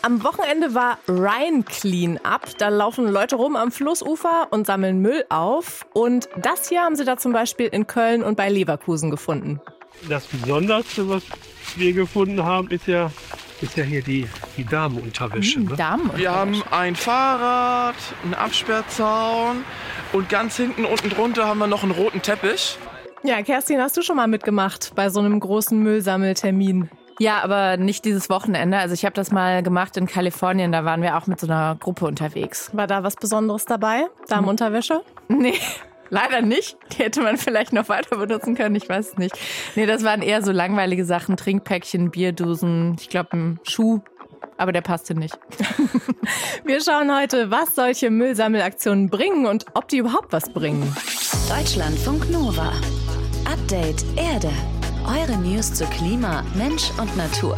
Am Wochenende war Rhine Clean Up. Da laufen Leute rum am Flussufer und sammeln Müll auf. Und das hier haben sie da zum Beispiel in Köln und bei Leverkusen gefunden. Das Besonderste, was wir gefunden haben, ist ja hier die Damenunterwäsche. Ne? Damenunterwäsche. Wir haben ein Fahrrad, einen Absperrzaun und ganz hinten unten drunter haben wir noch einen roten Teppich. Ja, Kerstin, hast du schon mal mitgemacht bei so einem großen Müllsammeltermin? Ja, aber nicht dieses Wochenende. Also ich habe das mal gemacht in Kalifornien, da waren wir auch mit so einer Gruppe unterwegs. War da was Besonderes dabei? Damenunterwäsche? Nee, leider nicht. Die hätte man vielleicht noch weiter benutzen können, ich weiß es nicht. Nee, das waren eher so langweilige Sachen, Trinkpäckchen, Bierdosen, ich glaube ein Schuh. Aber der passte nicht. Wir schauen heute, was solche Müllsammelaktionen bringen und ob die überhaupt was bringen. Deutschlandfunk Nova. Update Erde. Eure News zu Klima, Mensch und Natur.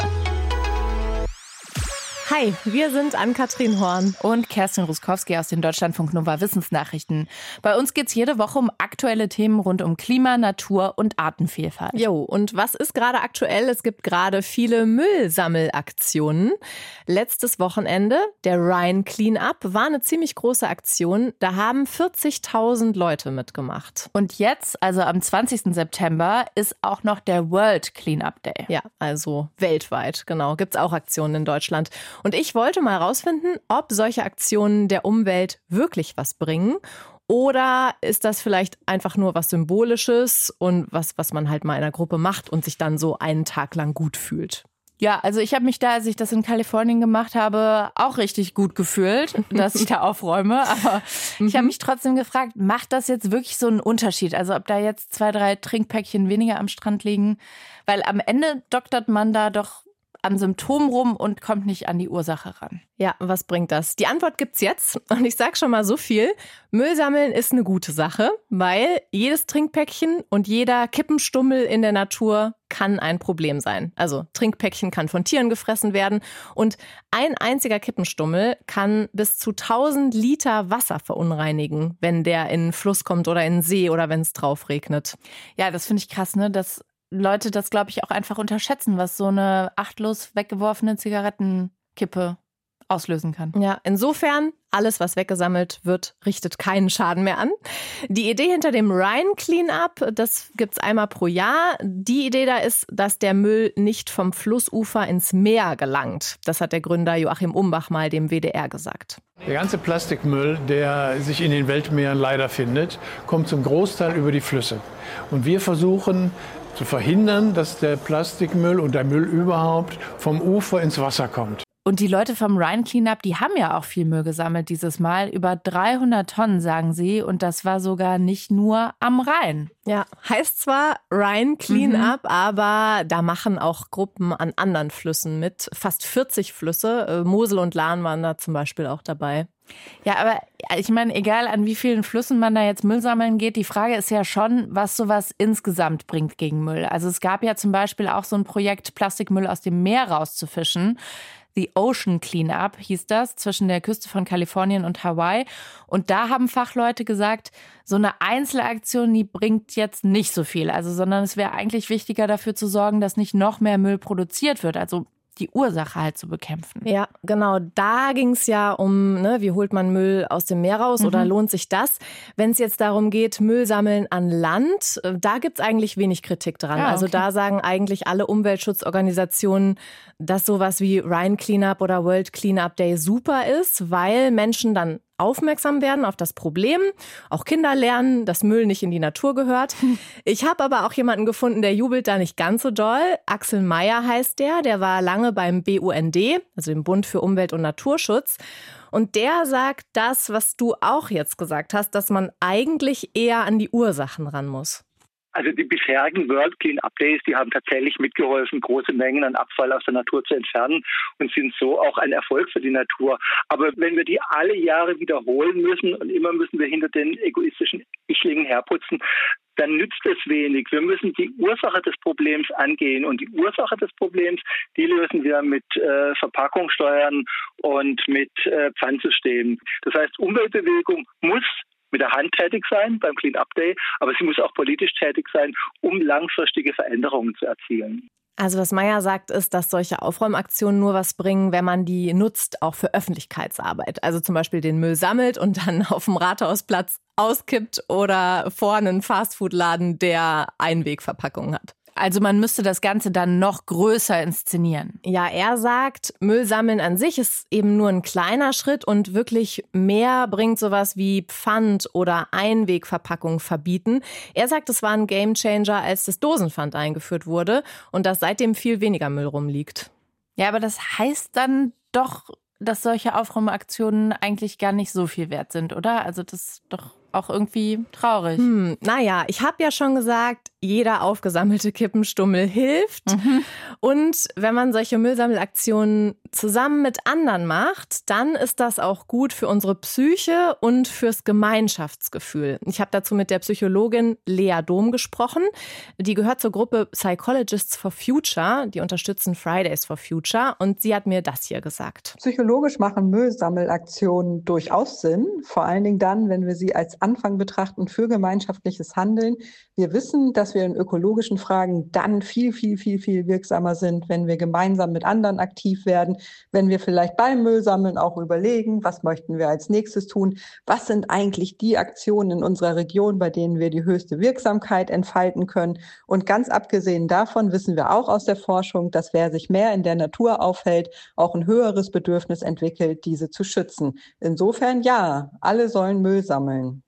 Hi, wir sind Ann-Kathrin Horn und Kerstin Ruskowski aus den Deutschlandfunk Nova Wissensnachrichten. Bei uns geht's jede Woche um aktuelle Themen rund um Klima, Natur und Artenvielfalt. Jo, und was ist gerade aktuell? Es gibt gerade viele Müllsammelaktionen. Letztes Wochenende, der Rhine Clean Up, war eine ziemlich große Aktion. Da haben 40.000 Leute mitgemacht. Und jetzt, also am 20. September, ist auch noch der World Clean Up Day. Ja, also weltweit, genau. Gibt's auch Aktionen in Deutschland. Und ich wollte mal rausfinden, ob solche Aktionen der Umwelt wirklich was bringen. Oder ist das vielleicht einfach nur was Symbolisches und was man halt mal in einer Gruppe macht und sich dann so einen Tag lang gut fühlt? Ja, also ich habe mich da, als ich das in Kalifornien gemacht habe, auch richtig gut gefühlt, dass ich da aufräume. Aber ich habe mich trotzdem gefragt, macht das jetzt wirklich so einen Unterschied? Also ob da jetzt 2, 3 Trinkpäckchen weniger am Strand liegen? Weil am Ende doktert man da doch an Symptomen rum und kommt nicht an die Ursache ran. Ja, was bringt das? Die Antwort gibt's jetzt. Und ich sag schon mal so viel. Müll sammeln ist eine gute Sache, weil jedes Trinkpäckchen und jeder Kippenstummel in der Natur kann ein Problem sein. Also Trinkpäckchen kann von Tieren gefressen werden und ein einziger Kippenstummel kann bis zu 1000 Liter Wasser verunreinigen, wenn der in einen Fluss kommt oder in einen See oder wenn es drauf regnet. Ja, das finde ich krass, ne? Dass Leute das, glaube ich, auch einfach unterschätzen, was so eine achtlos weggeworfene Zigarettenkippe auslösen kann. Ja, insofern, alles, was weggesammelt wird, richtet keinen Schaden mehr an. Die Idee hinter dem Rhine Clean Up, das gibt's einmal pro Jahr. Die Idee da ist, dass der Müll nicht vom Flussufer ins Meer gelangt. Das hat der Gründer Joachim Umbach mal dem WDR gesagt. Der ganze Plastikmüll, der sich in den Weltmeeren leider findet, kommt zum Großteil über die Flüsse. Und wir versuchen zu verhindern, dass der Plastikmüll und der Müll überhaupt vom Ufer ins Wasser kommt. Und die Leute vom Rhine Clean Up, die haben ja auch viel Müll gesammelt dieses Mal. Über 300 Tonnen, sagen sie. Und das war sogar nicht nur am Rhein. Ja, heißt zwar Rhine Clean Up, aber da machen auch Gruppen an anderen Flüssen mit. Fast 40 Flüsse. Mosel und Lahn waren da zum Beispiel auch dabei. Ja, aber ich meine, egal an wie vielen Flüssen man da jetzt Müll sammeln geht, die Frage ist ja schon, was sowas insgesamt bringt gegen Müll. Also es gab ja zum Beispiel auch so ein Projekt, Plastikmüll aus dem Meer rauszufischen. The Ocean Clean Up hieß das, zwischen der Küste von Kalifornien und Hawaii. Und da haben Fachleute gesagt, so eine Einzelaktion, die bringt jetzt nicht so viel. Also, sondern es wäre eigentlich wichtiger, dafür zu sorgen, dass nicht noch mehr Müll produziert wird. Also die Ursache halt zu bekämpfen. Ja, genau. Da ging es ja um, wie holt man Müll aus dem Meer raus oder lohnt sich das? Wenn es jetzt darum geht, Müll sammeln an Land, da gibt's eigentlich wenig Kritik dran. Ja, okay. Also da sagen eigentlich alle Umweltschutzorganisationen, dass sowas wie Rhine Cleanup oder World Cleanup Day super ist, weil Menschen dann aufmerksam werden auf das Problem. Auch Kinder lernen, dass Müll nicht in die Natur gehört. Ich habe aber auch jemanden gefunden, der jubelt da nicht ganz so doll. Axel Meyer heißt der war lange beim BUND, also dem Bund für Umwelt- und Naturschutz. Und der sagt das, was du auch jetzt gesagt hast, dass man eigentlich eher an die Ursachen ran muss. Also die bisherigen World Clean Up Days, die haben tatsächlich mitgeholfen, große Mengen an Abfall aus der Natur zu entfernen und sind so auch ein Erfolg für die Natur. Aber wenn wir die alle Jahre wiederholen müssen und immer müssen wir hinter den egoistischen Ichlingen herputzen, dann nützt es wenig. Wir müssen die Ursache des Problems angehen. Und die Ursache des Problems, die lösen wir mit Verpackungssteuern und mit Pfandsystemen. Das heißt, Umweltbewegung muss mit der Hand tätig sein beim Clean Up Day, aber sie muss auch politisch tätig sein, um langfristige Veränderungen zu erzielen. Also was Meyer sagt, ist, dass solche Aufräumaktionen nur was bringen, wenn man die nutzt, auch für Öffentlichkeitsarbeit. Also zum Beispiel den Müll sammelt und dann auf dem Rathausplatz auskippt oder vor einen Fastfood-Laden, der Einwegverpackungen hat. Also man müsste das Ganze dann noch größer inszenieren. Ja, er sagt, Müll sammeln an sich ist eben nur ein kleiner Schritt und wirklich mehr bringt sowas wie Pfand oder Einwegverpackung verbieten. Er sagt, es war ein Gamechanger, als das Dosenpfand eingeführt wurde und dass seitdem viel weniger Müll rumliegt. Ja, aber das heißt dann doch, dass solche Aufräumaktionen eigentlich gar nicht so viel wert sind, oder? Also das ist doch auch irgendwie traurig. Naja, ich habe ja schon gesagt, jeder aufgesammelte Kippenstummel hilft. Und wenn man solche Müllsammelaktionen zusammen mit anderen macht, dann ist das auch gut für unsere Psyche und fürs Gemeinschaftsgefühl. Ich habe dazu mit der Psychologin Lea Dom gesprochen. Die gehört zur Gruppe Psychologists for Future. Die unterstützen Fridays for Future. Und sie hat mir das hier gesagt. Psychologisch machen Müllsammelaktionen durchaus Sinn. Vor allen Dingen dann, wenn wir sie als Anfang betrachten für gemeinschaftliches Handeln. Wir wissen, dass wir in ökologischen Fragen dann viel wirksamer sind, wenn wir gemeinsam mit anderen aktiv werden, wenn wir vielleicht beim Müllsammeln auch überlegen, was möchten wir als nächstes tun, was sind eigentlich die Aktionen in unserer Region, bei denen wir die höchste Wirksamkeit entfalten können. Und ganz abgesehen davon wissen wir auch aus der Forschung, dass wer sich mehr in der Natur aufhält, auch ein höheres Bedürfnis entwickelt, diese zu schützen. Insofern ja, alle sollen Müll sammeln.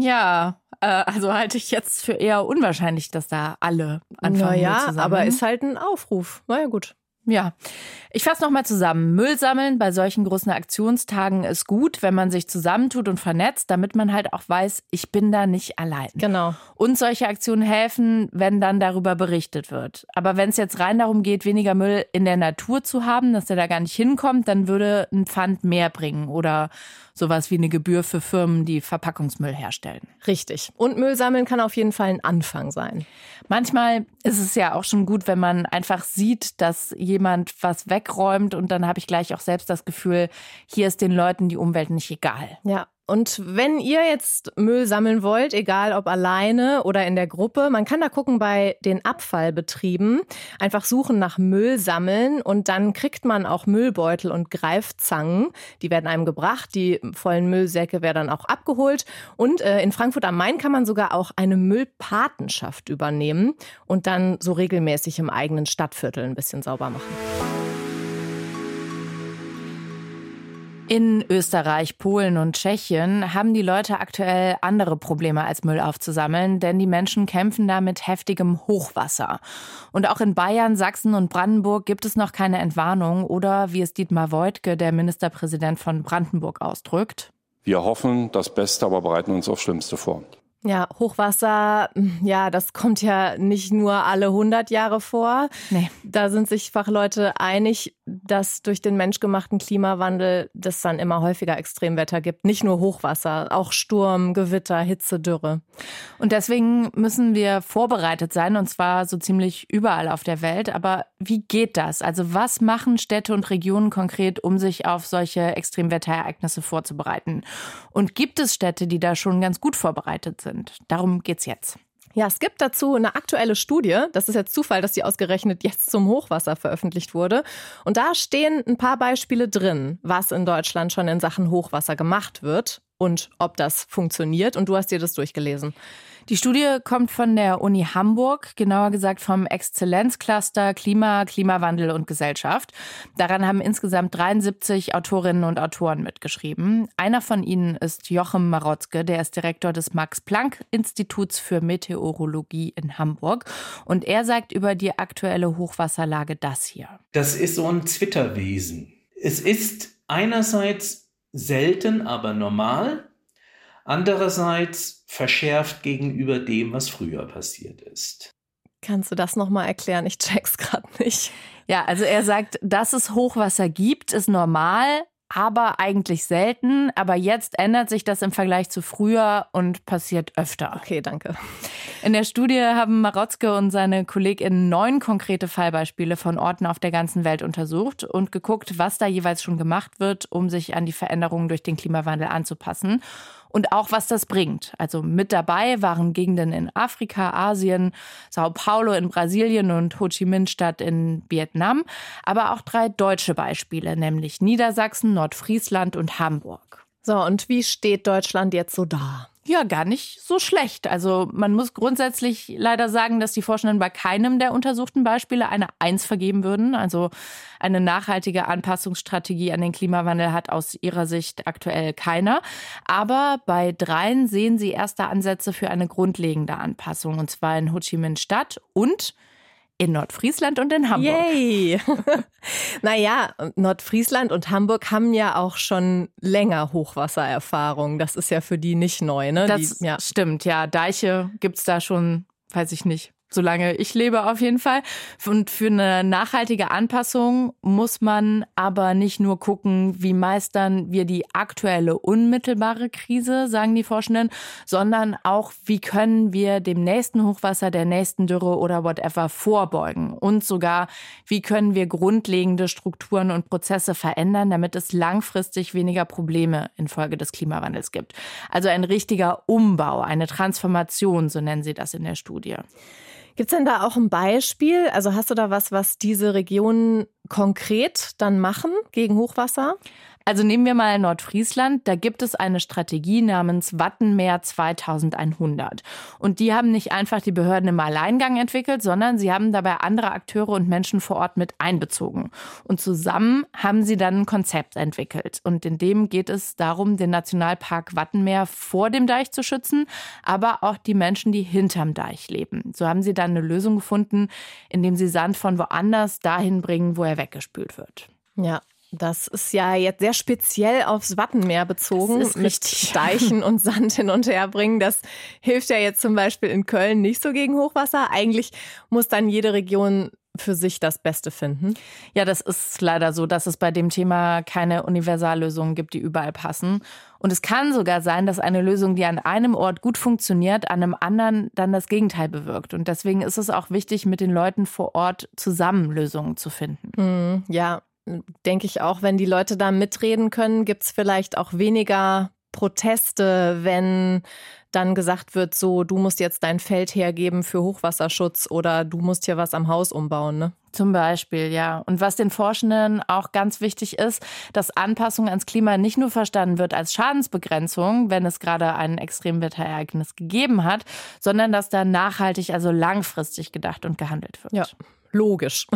Ja, also halte ich jetzt für eher unwahrscheinlich, dass da alle anfangen Müll zu sammeln. Aber ist halt ein Aufruf. Na ja, gut. Ja, ich fasse nochmal zusammen. Müll sammeln bei solchen großen Aktionstagen ist gut, wenn man sich zusammentut und vernetzt, damit man halt auch weiß, ich bin da nicht allein. Genau. Und solche Aktionen helfen, wenn dann darüber berichtet wird. Aber wenn es jetzt rein darum geht, weniger Müll in der Natur zu haben, dass der da gar nicht hinkommt, dann würde ein Pfand mehr bringen oder sowas wie eine Gebühr für Firmen, die Verpackungsmüll herstellen. Richtig. Und Müll sammeln kann auf jeden Fall ein Anfang sein. Manchmal ist es ja auch schon gut, wenn man einfach sieht, dass jemand was wegräumt und dann habe ich gleich auch selbst das Gefühl, hier ist den Leuten die Umwelt nicht egal. Ja. Und wenn ihr jetzt Müll sammeln wollt, egal ob alleine oder in der Gruppe, man kann da gucken bei den Abfallbetrieben, einfach suchen nach Müll sammeln und dann kriegt man auch Müllbeutel und Greifzangen. Die werden einem gebracht, die vollen Müllsäcke werden dann auch abgeholt. Und in Frankfurt am Main kann man sogar auch eine Müllpatenschaft übernehmen und dann so regelmäßig im eigenen Stadtviertel ein bisschen sauber machen. In Österreich, Polen und Tschechien haben die Leute aktuell andere Probleme als Müll aufzusammeln, denn die Menschen kämpfen da mit heftigem Hochwasser. Und auch in Bayern, Sachsen und Brandenburg gibt es noch keine Entwarnung oder, wie es Dietmar Woidke, der Ministerpräsident von Brandenburg, ausdrückt: Wir hoffen das Beste, aber bereiten uns aufs Schlimmste vor. Ja, Hochwasser, ja, das kommt ja nicht nur alle 100 Jahre vor. Nee. Da sind sich Fachleute einig, dass durch den menschgemachten Klimawandel es dann immer häufiger Extremwetter gibt. Nicht nur Hochwasser, auch Sturm, Gewitter, Hitze, Dürre. Und deswegen müssen wir vorbereitet sein, und zwar so ziemlich überall auf der Welt. Aber wie geht das? Also was machen Städte und Regionen konkret, um sich auf solche Extremwetterereignisse vorzubereiten? Und gibt es Städte, die da schon ganz gut vorbereitet sind? Darum geht's jetzt. Ja, es gibt dazu eine aktuelle Studie. Das ist jetzt Zufall, dass die ausgerechnet jetzt zum Hochwasser veröffentlicht wurde. Und da stehen ein paar Beispiele drin, was in Deutschland schon in Sachen Hochwasser gemacht wird und ob das funktioniert. Und du hast dir das durchgelesen. Die Studie kommt von der Uni Hamburg, genauer gesagt vom Exzellenzcluster Klima, Klimawandel und Gesellschaft. Daran haben insgesamt 73 Autorinnen und Autoren mitgeschrieben. Einer von ihnen ist Jochem Marotzke, der ist Direktor des Max-Planck-Instituts für Meteorologie in Hamburg. Und er sagt über die aktuelle Hochwasserlage das hier. Das ist so ein Zwitterwesen. Es ist einerseits selten, aber normal. Andererseits verschärft gegenüber dem, was früher passiert ist. Kannst du das nochmal erklären? Ich check's gerade nicht. Ja, also er sagt, dass es Hochwasser gibt, ist normal, aber eigentlich selten. Aber jetzt ändert sich das im Vergleich zu früher und passiert öfter. Okay, danke. In der Studie haben Marotzke und seine KollegInnen 9 konkrete Fallbeispiele von Orten auf der ganzen Welt untersucht und geguckt, was da jeweils schon gemacht wird, um sich an die Veränderungen durch den Klimawandel anzupassen. und auch, was das bringt. Also mit dabei waren Gegenden in Afrika, Asien, Sao Paulo in Brasilien und Ho Chi Minh-Stadt in Vietnam, aber auch 3 deutsche Beispiele, nämlich Niedersachsen, Nordfriesland und Hamburg. So, und wie steht Deutschland jetzt so da? Ja, gar nicht so schlecht. Also man muss grundsätzlich leider sagen, dass die Forschenden bei keinem der untersuchten Beispiele eine 1 vergeben würden. Also eine nachhaltige Anpassungsstrategie an den Klimawandel hat aus ihrer Sicht aktuell keiner. Aber bei 3 sehen sie erste Ansätze für eine grundlegende Anpassung. Und zwar in Ho Chi Minh Stadt und in Nordfriesland und in Hamburg. Yay! Naja, Nordfriesland und Hamburg haben ja auch schon länger Hochwassererfahrung. Das ist ja für die nicht neu, ne? Das stimmt, ja. Deiche gibt's da schon, weiß ich nicht, solange ich lebe auf jeden Fall. Und für eine nachhaltige Anpassung muss man aber nicht nur gucken, wie meistern wir die aktuelle unmittelbare Krise, sagen die Forschenden, sondern auch, wie können wir dem nächsten Hochwasser, der nächsten Dürre oder whatever vorbeugen. Und sogar, wie können wir grundlegende Strukturen und Prozesse verändern, damit es langfristig weniger Probleme infolge des Klimawandels gibt. Also ein richtiger Umbau, eine Transformation, so nennen sie das in der Studie. Gibt's denn da auch ein Beispiel? Also hast du da was diese Regionen konkret dann machen gegen Hochwasser? Also nehmen wir mal Nordfriesland, da gibt es eine Strategie namens Wattenmeer 2100. Und die haben nicht einfach die Behörden im Alleingang entwickelt, sondern sie haben dabei andere Akteure und Menschen vor Ort mit einbezogen. Und zusammen haben sie dann ein Konzept entwickelt. Und in dem geht es darum, den Nationalpark Wattenmeer vor dem Deich zu schützen, aber auch die Menschen, die hinterm Deich leben. So haben sie dann eine Lösung gefunden, indem sie Sand von woanders dahin bringen, wo er weggespült wird. Ja. Das ist ja jetzt sehr speziell aufs Wattenmeer bezogen, das ist mit Deichen und Sand hin und her bringen. Das hilft ja jetzt zum Beispiel in Köln nicht so gegen Hochwasser. Eigentlich muss dann jede Region für sich das Beste finden. Ja, das ist leider so, dass es bei dem Thema keine Universallösungen gibt, die überall passen. Und es kann sogar sein, dass eine Lösung, die an einem Ort gut funktioniert, an einem anderen dann das Gegenteil bewirkt. Und deswegen ist es auch wichtig, mit den Leuten vor Ort zusammen Lösungen zu finden. Ja. Denke ich auch, wenn die Leute da mitreden können, gibt es vielleicht auch weniger Proteste, wenn dann gesagt wird, so, du musst jetzt dein Feld hergeben für Hochwasserschutz oder du musst hier was am Haus umbauen, ne? Zum Beispiel, ja. Und was den Forschenden auch ganz wichtig ist, dass Anpassung ans Klima nicht nur verstanden wird als Schadensbegrenzung, wenn es gerade ein Extremwetterereignis gegeben hat, sondern dass da nachhaltig, also langfristig gedacht und gehandelt wird. Ja, logisch.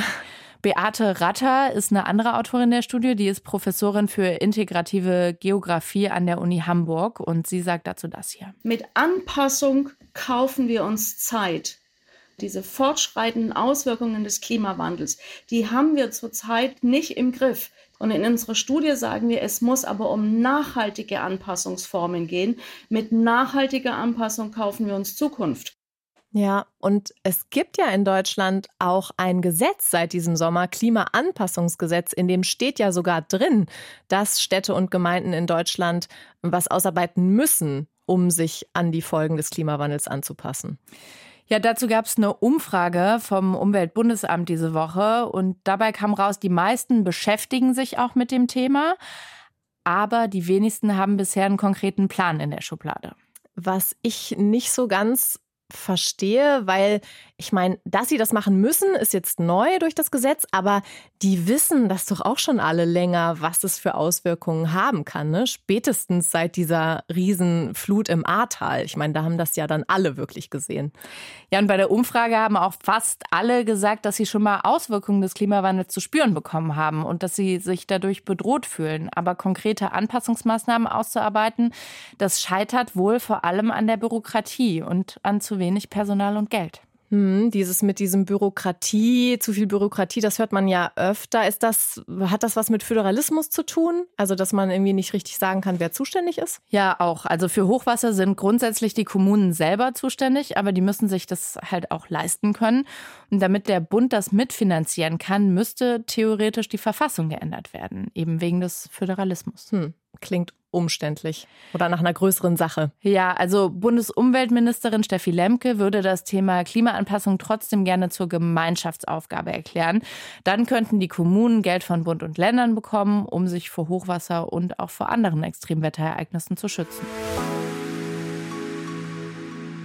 Beate Ratter ist eine andere Autorin der Studie, die ist Professorin für integrative Geografie an der Uni Hamburg und sie sagt dazu das hier. Mit Anpassung kaufen wir uns Zeit. Diese fortschreitenden Auswirkungen des Klimawandels, die haben wir zurzeit nicht im Griff. Und in unserer Studie sagen wir, es muss aber um nachhaltige Anpassungsformen gehen. Mit nachhaltiger Anpassung kaufen wir uns Zukunft. Ja, und es gibt ja in Deutschland auch ein Gesetz seit diesem Sommer, Klimaanpassungsgesetz, in dem steht ja sogar drin, dass Städte und Gemeinden in Deutschland was ausarbeiten müssen, um sich an die Folgen des Klimawandels anzupassen. Ja, dazu gab es eine Umfrage vom Umweltbundesamt diese Woche und dabei kam raus, die meisten beschäftigen sich auch mit dem Thema, aber die wenigsten haben bisher einen konkreten Plan in der Schublade. Was ich nicht so ganz verstehe, weil ich meine, dass sie das machen müssen, ist jetzt neu durch das Gesetz, aber die wissen das doch auch schon alle länger, was es für Auswirkungen haben kann, ne? Spätestens seit dieser Riesenflut im Ahrtal. Ich meine, da haben das ja dann alle wirklich gesehen. Ja, und bei der Umfrage haben auch fast alle gesagt, dass sie schon mal Auswirkungen des Klimawandels zu spüren bekommen haben und dass sie sich dadurch bedroht fühlen. Aber konkrete Anpassungsmaßnahmen auszuarbeiten, das scheitert wohl vor allem an der Bürokratie und an zu wenig Personal und Geld. Dieses mit diesem Bürokratie, zu viel Bürokratie, das hört man ja öfter. Hat das was mit Föderalismus zu tun? Also, dass man irgendwie nicht richtig sagen kann, wer zuständig ist? Ja, auch. Also für Hochwasser sind grundsätzlich die Kommunen selber zuständig, aber die müssen sich das halt auch leisten können. Und damit der Bund das mitfinanzieren kann, müsste theoretisch die Verfassung geändert werden, eben wegen des Föderalismus. Klingt umständlich oder nach einer größeren Sache. Ja, also Bundesumweltministerin Steffi Lemke würde das Thema Klimaanpassung trotzdem gerne zur Gemeinschaftsaufgabe erklären. Dann könnten die Kommunen Geld von Bund und Ländern bekommen, um sich vor Hochwasser und auch vor anderen Extremwetterereignissen zu schützen.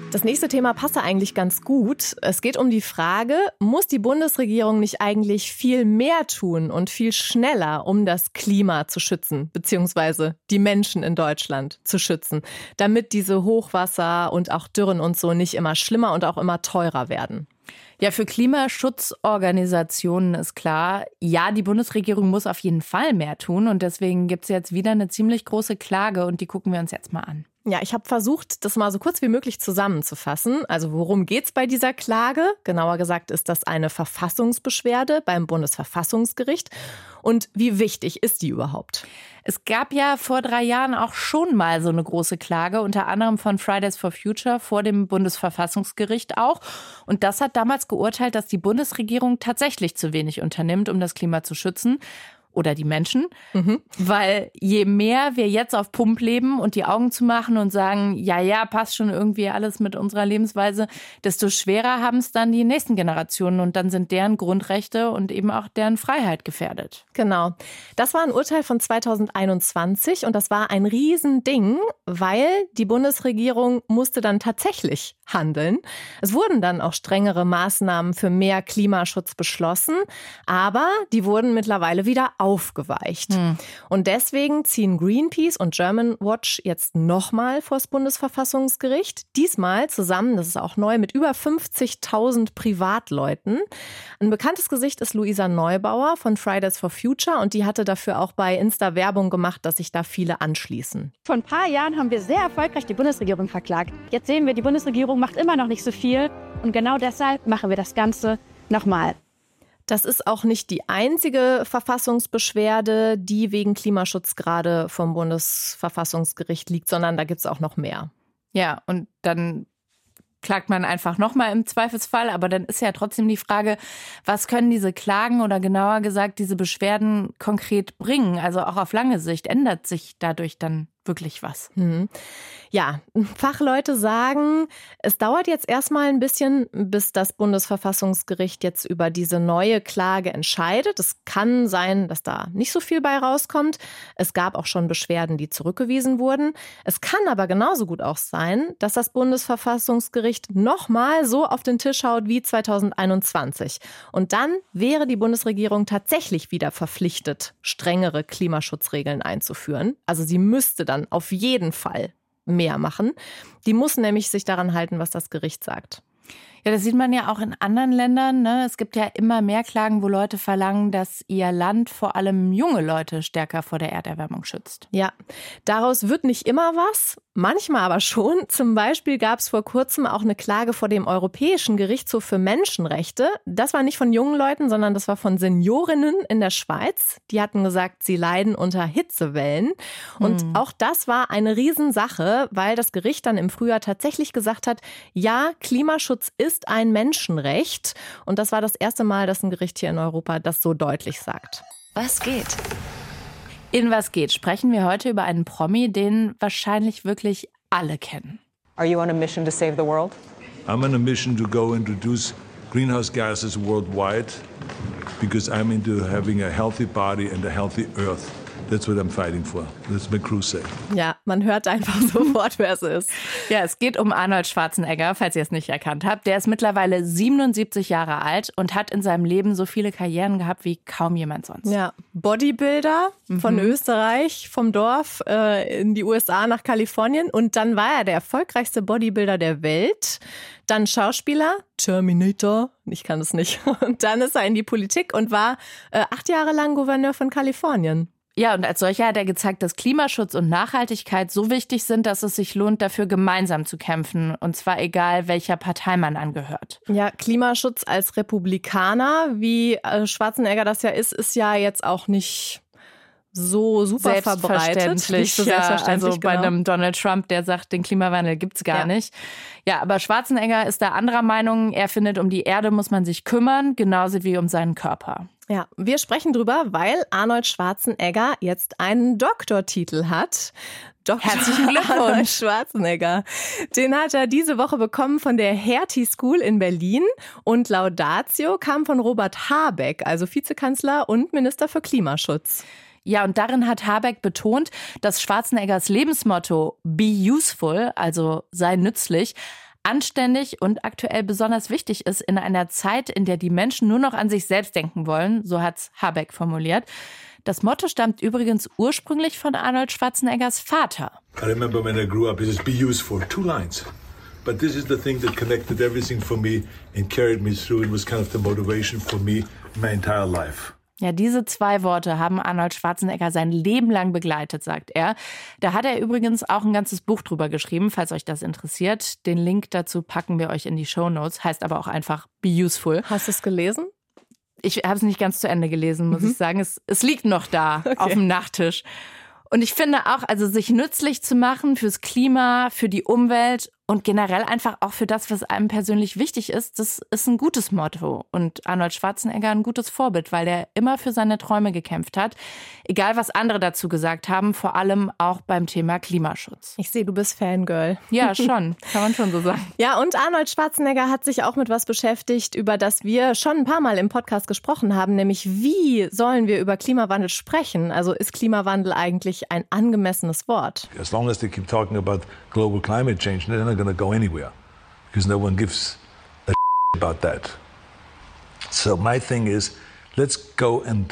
Das nächste Thema passt eigentlich ganz gut. Es geht um die Frage, muss die Bundesregierung nicht eigentlich viel mehr tun und viel schneller, um das Klima zu schützen, beziehungsweise die Menschen in Deutschland zu schützen, damit diese Hochwasser und auch Dürren und so nicht immer schlimmer und auch immer teurer werden? Ja, für Klimaschutzorganisationen ist klar, ja, die Bundesregierung muss auf jeden Fall mehr tun. Und deswegen gibt es jetzt wieder eine ziemlich große Klage und die gucken wir uns jetzt mal an. Ja, ich habe versucht, das mal so kurz wie möglich zusammenzufassen. Also worum geht's bei dieser Klage? Genauer gesagt ist das eine Verfassungsbeschwerde beim Bundesverfassungsgericht. Und wie wichtig ist die überhaupt? Es gab ja vor 3 Jahren auch schon mal so eine große Klage, unter anderem von Fridays for Future vor dem Bundesverfassungsgericht auch. Und das hat damals geurteilt, dass die Bundesregierung tatsächlich zu wenig unternimmt, um das Klima zu schützen. Oder die Menschen, weil je mehr wir jetzt auf Pump leben und die Augen zu machen und sagen, ja, passt schon irgendwie alles mit unserer Lebensweise, desto schwerer haben es dann die nächsten Generationen und dann sind deren Grundrechte und eben auch deren Freiheit gefährdet. Genau. Das war ein Urteil von 2021 und das war ein Riesending, weil die Bundesregierung musste dann tatsächlich handeln. Es wurden dann auch strengere Maßnahmen für mehr Klimaschutz beschlossen, aber die wurden mittlerweile wieder aufgeweicht. Und deswegen ziehen Greenpeace und Germanwatch jetzt nochmal vor das Bundesverfassungsgericht. Diesmal zusammen, das ist auch neu, mit über 50.000 Privatleuten. Ein bekanntes Gesicht ist Luisa Neubauer von Fridays for Future und die hatte dafür auch bei Insta Werbung gemacht, dass sich da viele anschließen. Vor ein paar Jahren haben wir sehr erfolgreich die Bundesregierung verklagt. Jetzt sehen wir, die Bundesregierung macht immer noch nicht so viel und genau deshalb machen wir das Ganze nochmal. Das ist auch nicht die einzige Verfassungsbeschwerde, die wegen Klimaschutz gerade vom Bundesverfassungsgericht liegt, sondern da gibt es auch noch mehr. Ja, und dann klagt man einfach nochmal im Zweifelsfall. Aber dann ist ja trotzdem die Frage, was können diese Klagen oder genauer gesagt diese Beschwerden konkret bringen? Also auch auf lange Sicht ändert sich dadurch dann wirklich was. Ja, Fachleute sagen, es dauert jetzt erstmal ein bisschen, bis das Bundesverfassungsgericht jetzt über diese neue Klage entscheidet. Es kann sein, dass da nicht so viel bei rauskommt. Es gab auch schon Beschwerden, die zurückgewiesen wurden. Es kann aber genauso gut auch sein, dass das Bundesverfassungsgericht nochmal so auf den Tisch haut wie 2021. Und dann wäre die Bundesregierung tatsächlich wieder verpflichtet, strengere Klimaschutzregeln einzuführen. Also sie müsste dann auf jeden Fall mehr machen. Die muss nämlich sich daran halten, was das Gericht sagt. Ja, das sieht man ja auch in anderen Ländern, ne? Es gibt ja immer mehr Klagen, wo Leute verlangen, dass ihr Land vor allem junge Leute stärker vor der Erderwärmung schützt. Ja, daraus wird nicht immer was, manchmal aber schon. Zum Beispiel gab es vor kurzem auch eine Klage vor dem Europäischen Gerichtshof für Menschenrechte. Das war nicht von jungen Leuten, sondern das war von Seniorinnen in der Schweiz. Die hatten gesagt, sie leiden unter Hitzewellen. Und auch das war eine Riesensache, weil das Gericht dann im Frühjahr tatsächlich gesagt hat, ja, Klimaschutz ist ein Menschenrecht. Und das war das erste Mal, dass ein Gericht hier in Europa das so deutlich sagt. Was geht? In Was geht sprechen wir heute über einen Promi, den wahrscheinlich wirklich alle kennen. Are you on a mission to save the world? I'm on a mission to go and reduce greenhouse gases worldwide because I'm into having a healthy body and a healthy earth. That's what I'm fighting for. That's my crusade. Ja, man hört einfach sofort, wer es ist. Ja, es geht um Arnold Schwarzenegger, falls ihr es nicht erkannt habt. Der ist mittlerweile 77 Jahre alt und hat in seinem Leben so viele Karrieren gehabt wie kaum jemand sonst. Ja, Bodybuilder von Österreich, vom Dorf in die USA nach Kalifornien. Und dann war er der erfolgreichste Bodybuilder der Welt. Dann Schauspieler, Terminator, ich kann es nicht. Und dann ist er in die Politik und war 8 Jahre lang Gouverneur von Kalifornien. Ja, und als solcher hat er gezeigt, dass Klimaschutz und Nachhaltigkeit so wichtig sind, dass es sich lohnt, dafür gemeinsam zu kämpfen. Und zwar egal, welcher Partei man angehört. Ja, Klimaschutz als Republikaner, wie Schwarzenegger das ja ist ja jetzt auch nicht so super verbreitet. Nicht so selbstverständlich, also bei genau. einem Donald Trump, der sagt, den Klimawandel gibt's gar nicht. Ja, aber Schwarzenegger ist da anderer Meinung. Er findet, um die Erde muss man sich kümmern, genauso wie um seinen Körper. Ja, wir sprechen drüber, weil Arnold Schwarzenegger jetzt einen Doktortitel hat. Herzlichen Glückwunsch. Arnold Schwarzenegger. Den hat er diese Woche bekommen von der Hertie School in Berlin. Und Laudatio kam von Robert Habeck, also Vizekanzler und Minister für Klimaschutz. Ja, und darin hat Habeck betont, dass Schwarzeneggers Lebensmotto Be Useful, also sei nützlich, anständig und aktuell besonders wichtig ist in einer Zeit, in der die Menschen nur noch an sich selbst denken wollen, so hat's Habeck formuliert. Das Motto stammt übrigens ursprünglich von Arnold Schwarzeneggers Vater. I remember when I grew up, it is be useful, 2 lines. But this is the thing that connected everything for me and carried me through and was kind of the motivation for me my entire life. Ja, diese 2 Worte haben Arnold Schwarzenegger sein Leben lang begleitet, sagt er. Da hat er übrigens auch ein ganzes Buch drüber geschrieben, falls euch das interessiert. Den Link dazu packen wir euch in die Shownotes. Heißt aber auch einfach Be Useful. Hast du es gelesen? Ich habe es nicht ganz zu Ende gelesen, muss ich sagen. Es liegt noch da auf dem Nachttisch. Und ich finde auch, also sich nützlich zu machen fürs Klima, für die Umwelt und generell einfach auch für das, was einem persönlich wichtig ist, das ist ein gutes Motto. Und Arnold Schwarzenegger ein gutes Vorbild, weil der immer für seine Träume gekämpft hat. Egal, was andere dazu gesagt haben, vor allem auch beim Thema Klimaschutz. Ich sehe, du bist Fangirl. Ja, schon. Kann man schon so sagen. Ja, und Arnold Schwarzenegger hat sich auch mit was beschäftigt, über das wir schon ein paar Mal im Podcast gesprochen haben, nämlich wie sollen wir über Klimawandel sprechen? Also ist Klimawandel eigentlich ein angemessenes Wort? As long as they keep talking about global climate change, they're not going to go anywhere because no one gives a about that. So my thing is, let's go and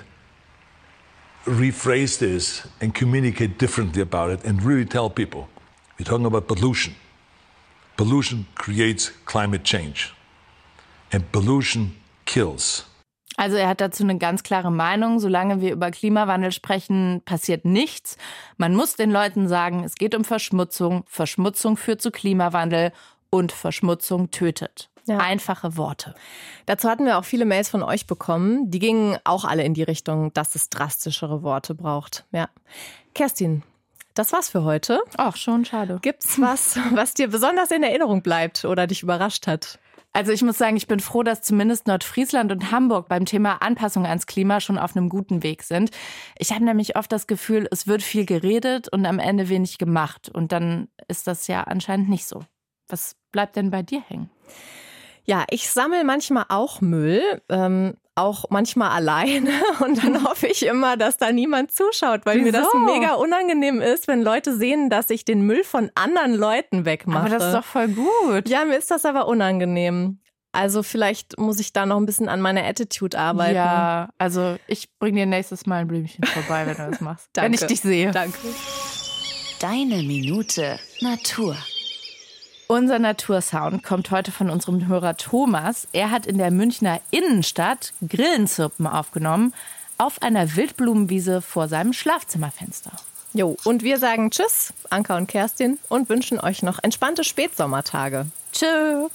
rephrase this and communicate differently about it and really tell people. We're talking about pollution. Pollution creates climate change and pollution kills. Also er hat dazu eine ganz klare Meinung. Solange wir über Klimawandel sprechen, passiert nichts. Man muss den Leuten sagen, es geht um Verschmutzung. Verschmutzung führt zu Klimawandel und Verschmutzung tötet. Ja. Einfache Worte. Dazu hatten wir auch viele Mails von euch bekommen. Die gingen auch alle in die Richtung, dass es drastischere Worte braucht. Ja. Kerstin, das war's für heute. Ach, schon schade. Gibt's was dir besonders in Erinnerung bleibt oder dich überrascht hat? Also ich muss sagen, ich bin froh, dass zumindest Nordfriesland und Hamburg beim Thema Anpassung ans Klima schon auf einem guten Weg sind. Ich habe nämlich oft das Gefühl, es wird viel geredet und am Ende wenig gemacht. Und dann ist das ja anscheinend nicht so. Was bleibt denn bei dir hängen? Ja, ich sammle manchmal auch Müll, auch manchmal alleine und dann hoffe ich immer, dass da niemand zuschaut, weil mir das mega unangenehm ist, wenn Leute sehen, dass ich den Müll von anderen Leuten wegmache. Aber das ist doch voll gut. Ja, mir ist das aber unangenehm. Also vielleicht muss ich da noch ein bisschen an meiner Attitude arbeiten. Ja, also ich bringe dir nächstes Mal ein Blümchen vorbei, wenn du das machst. Danke. Wenn ich dich sehe. Danke. Deine Minute Natur. Unser Natursound kommt heute von unserem Hörer Thomas. Er hat in der Münchner Innenstadt Grillenzirpen aufgenommen auf einer Wildblumenwiese vor seinem Schlafzimmerfenster. Jo, und wir sagen Tschüss, Anka und Kerstin, und wünschen euch noch entspannte Spätsommertage. Tschö.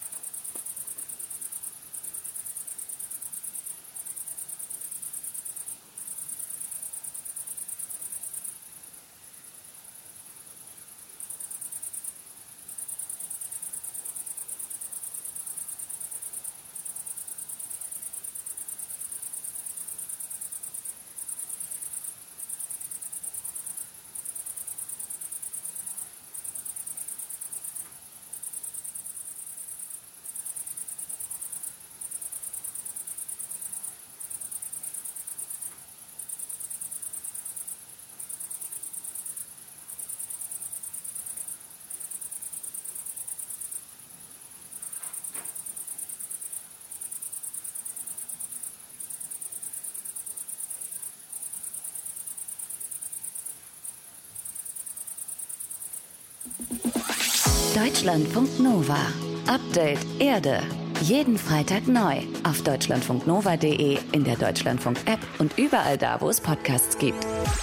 Deutschlandfunk Nova. Update Erde. Jeden Freitag neu auf deutschlandfunknova.de, in der Deutschlandfunk-App und überall da, wo es Podcasts gibt.